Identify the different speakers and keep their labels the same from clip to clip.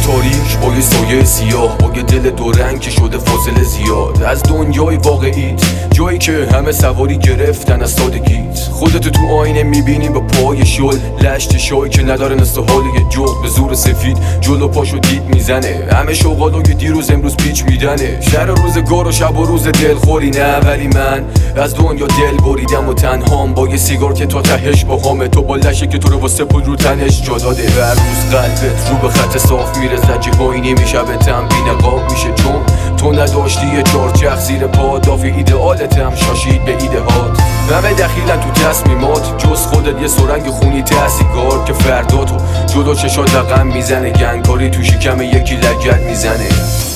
Speaker 1: تاریک با یه سایه سیاه، با یه دل دورنگ که شده فاصله زیاد از دنیای واقعیت، جایی که همه سواری گرفتن از سادگیت. خودتو تو آینه میبینی با پای شل، لشت شایی که نداره نصف حال یه جغد به زور سفید جلو پاشو دید میزنه. همه شغالای دیروز امروز پیچ میدنه، شهر روزگار و شب و روز دلخوری نه. ولی من از دنیا دل بریدم و تنهام، با یه سیگار که تا تهش با همه تو، با لشه که تو رو واسه پول رو تنش جا داده. هر روز قلبت رو به خط صاف میره، زجه هایی نمیشه به تم بی نقاب میشه، چون تو نداشتی یه چارچخ زیر پا. دافی ایدئالتم شاشید به ایده هات، همه دخیلن تو تصمیمات جز خودت. یه سرنگ خونی ته سیگار که فردا تو جلو چشات رقم میزنه، گنگاری تو شکم یکی لگد میزنه.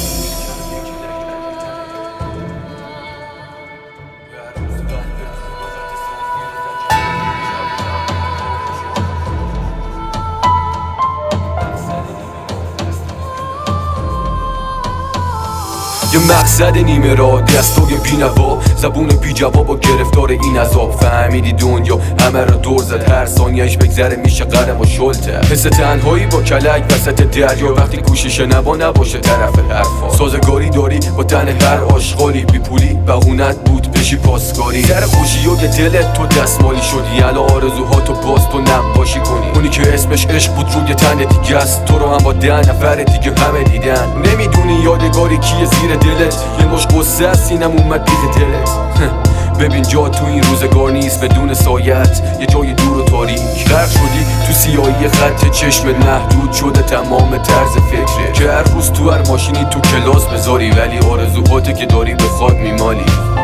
Speaker 1: یه مقصد نیمه را، دستای بینوا، زبون بی جواب و گرفتار این عذاب. فهمیدی دنیا همه را دور زد، هر ثانیهش بگذره میشه قرم و شلته. حس تنهایی با کلک وسط دریا، وقتی گوشی شنوا نباشه طرف حرفا. سازگاری داری با تن هر آشغالی، بی پولی بهونت بود بشی پاسکاری. سر خوشی و دلت تو دستمالی شدی، الا آرزوهاتو باز تو نباشی کنی. اونی که اسمش عشق بود روی تن دیگه است، تو رو هم با 10 نفر دیگه همه دیدن. نمیدونی یادگاری کیه زیر دلت، یه مش قصه از سینم اومد بیخ دلت. ببین جا تو این روزگار نیست بدون سایت، یه جای دور و تاریک. غرق شدی تو سیاهی خط چشمت، محدود شده تمام طرز فکره. که هر روز تو هر ماشینی تو کلاس بذاری، ولی آرزوهاتی که داری به خاک میمالی.